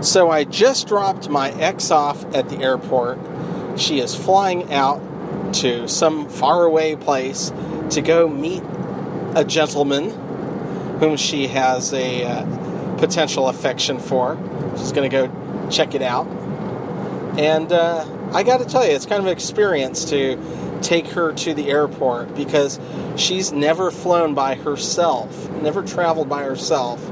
So I just dropped my ex off at the airport. She is flying out to some faraway place to go meet a gentleman whom she has a potential affection for. She's going to go check it out. And I got to tell you, it's kind of an experience to take her to the airport because she's never flown by herself, never traveled by herself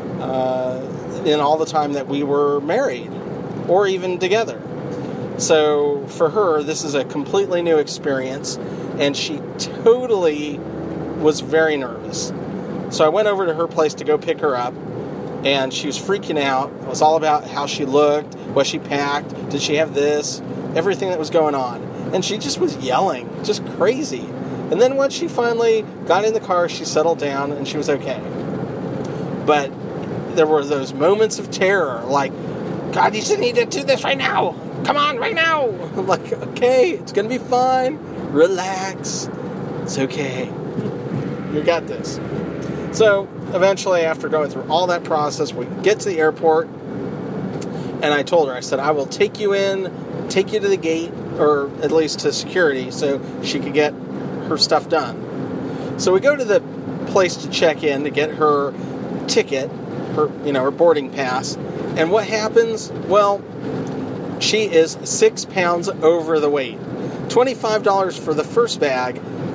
in all the time that we were married or even together. So for her, this is a completely new experience, and she totally was very nervous. So I went over to her place to go pick her up, and she was freaking out. It was all about how she looked, what she packed, did she have this, everything that was going on. And she just was yelling, just crazy. And then once she finally got in the car, she settled down and she was okay. But there were those moments of terror, like, God, you need to do this right now. Come on, right now. I'm like, okay, it's going to be fine. Relax. It's okay. You got this. So eventually, after going through all that process, we get to the airport. And I told her, I said, I will take you in, take you to the gate, or at least to security, so she could get her stuff done. So we go to the place to check in to get her ticket, her boarding pass. And what happens? Well, she is 6 pounds over the weight. $25 for the first bag,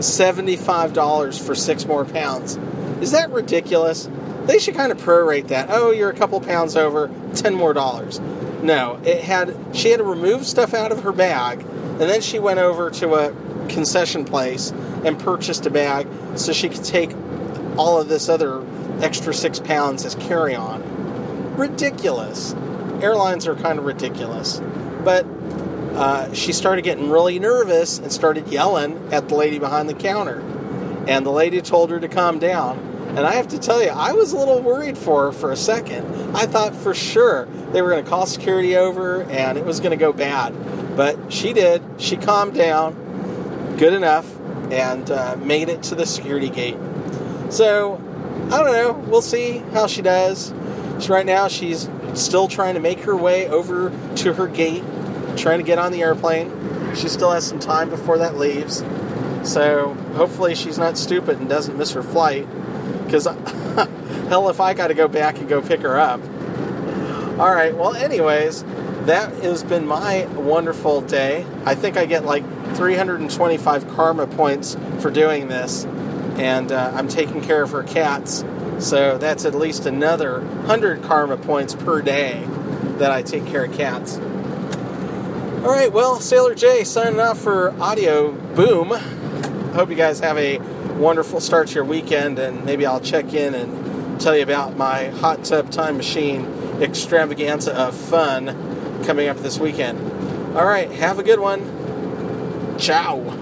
$75 for 6 more pounds. Is that ridiculous? They should kind of prorate that. Oh, you're a couple pounds over, $10 more. No, she had to remove stuff out of her bag, and then she went over to a concession place and purchased a bag so she could take all of this other extra 6 pounds as carry-on. Ridiculous. Airlines are kind of ridiculous. But she started getting really nervous and started yelling at the lady behind the counter. And the lady told her to calm down. And I have to tell you, I was a little worried for her for a second. I thought for sure they were going to call security over and it was going to go bad. But she did. She calmed down good enough and made it to the security gate. So, I don't know. We'll see how she does. Right now, she's still trying to make her way over to her gate, trying to get on the airplane. She still has some time before that leaves. So, hopefully she's not stupid and doesn't miss her flight. Because, hell, if I got to go back and go pick her up. All right, well, anyways, that has been my wonderful day. I think I get like 325 karma points for doing this. And I'm taking care of her cats. So that's at least another 100 karma points per day that I take care of cats. All right, well, Sailor J signing off for Audio Boom. Hope you guys have a wonderful start to your weekend, and maybe I'll check in and tell you about my hot tub time machine extravaganza of fun coming up this weekend. All right, have a good one. Ciao.